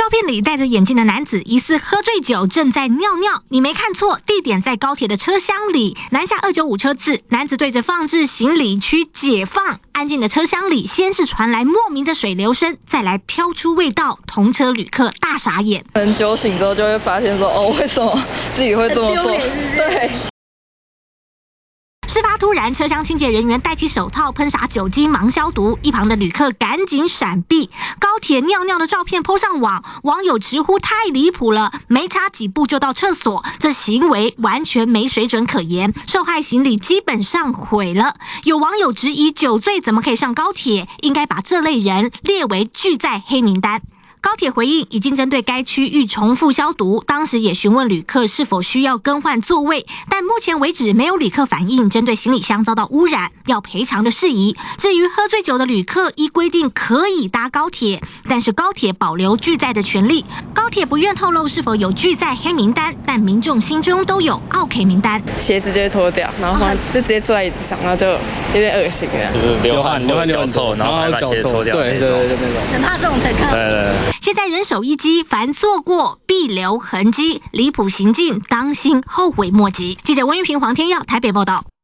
照片里戴着眼镜的男子疑似喝醉酒，正在尿尿。你没看错，地点在高铁的车厢里。南下295车次，男子对着放置行李区解放。安静的车厢里，先是传来莫名的水流声，再来飘出味道，同车旅客大傻眼。 可能酒醒之后就会发现说，哦，为什么自己会这么做？对。 事发突然，车厢清洁人员戴起手套喷洒酒精忙消毒，一旁的旅客赶紧闪避。高铁尿尿的照片 po 上网，网友直呼太离谱了，没差几步就到厕所，这行为完全没水准可言，受害行李基本上毁了。有网友质疑酒醉怎么可以上高铁，应该把这类人列为拒载黑名单。高铁回应已经针对该区域重复消毒，当时也询问旅客是否需要更换座位，但目前为止没有旅客反映针对行李箱遭到污染要赔偿的事宜。至于喝醉酒的旅客，依规定可以搭高铁，但是高铁保留拒载的权利。高铁不愿透露是否有拒载黑名单，但民众心中都有OK名单。 鞋子就会脱掉，然后就直接坐在椅子上，然后就有点恶心了， 就是流汗脚臭，然后还把鞋子脱掉， 对，那种很怕这种乘客。 对。 现在人手一机，凡做过必留痕迹，离谱行径当心后悔莫及。记者温玉平、黄天耀台北报道。